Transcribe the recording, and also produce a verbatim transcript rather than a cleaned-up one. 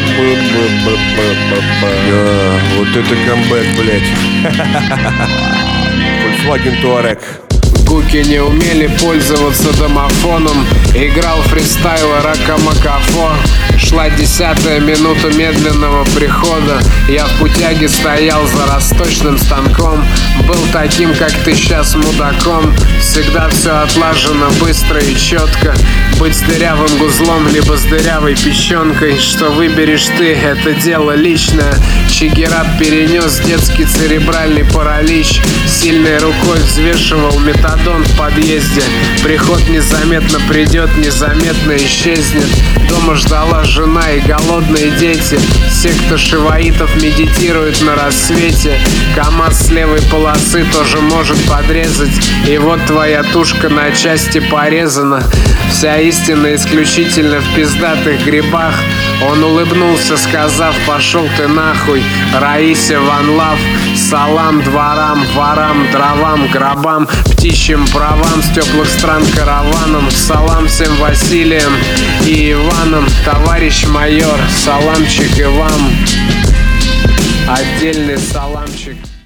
Да, вот это камбэк, блядь. Volkswagen Touareg. Гуки не умели пользоваться домофоном. Играл фристайлер Акамакафо. Шла десятая минута медленного прихода. Я в путяге стоял за расточным станком. Был таким, как ты сейчас, мудаком. Всегда все отлажено быстро и четко. Быть с дырявым гузлом, либо с дырявой песченкой. Что выберешь ты, это дело личное. Чигират перенес детский церебральный паралич. Сильной рукой взвешивал метадон в подъезде. Приход незаметно придет, незаметно исчезнет. Дома ждала жена и голодные дети. Секта шиваитов медитирует на рассвете. КамАЗ с левой полосы тоже может подрезать. И вот твоя тушка на части порезана. Вся истина исключительно в пиздатых грибах. Он улыбнулся, сказав: пошел ты нахуй. Раисе Ван Лав. Салам дворам, ворам, дровам, гробам, птичьим правам с теплых стран караваном. Салам всем Василиям и Иванам. Товарищ майор, саламчик и вам. Отдельный саламчик.